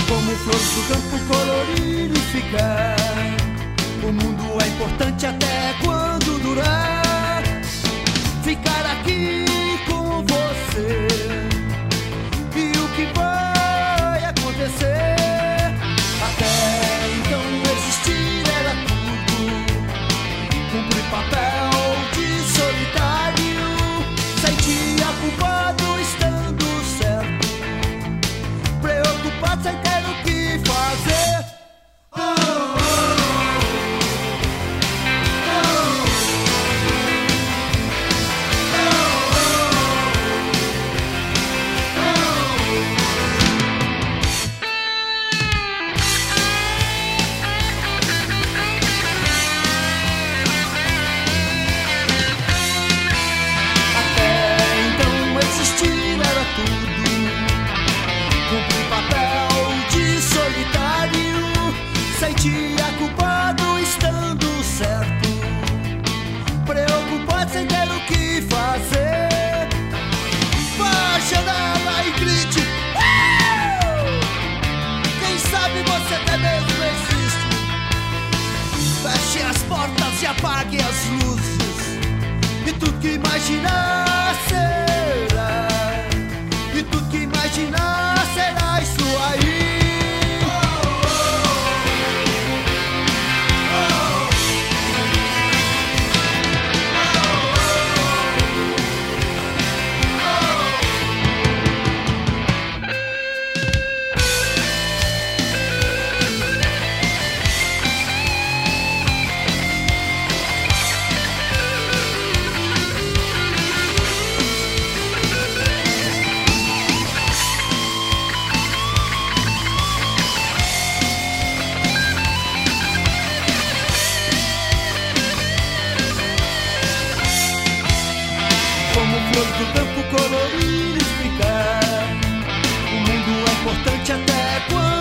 Como flores do campo colorir e ficar. O mundo é importante até quando durar. Ficar aqui com você. E o que vai acontecer? Até então existir era tudo. Cumprir papel de solitário. Sentia culpado estando certo. Preocupado sem ter o que fazer. Sentia culpado estando certo. Preocupado sem ter o que fazer. Vá à janela e grite. Quem sabe você até mesmo existe. Feche as portas e apague as luzes. E tudo que imaginar será. E tudo que imaginar será isso aí. Como flores do campo colorir e ficar. O mundo é importante até quando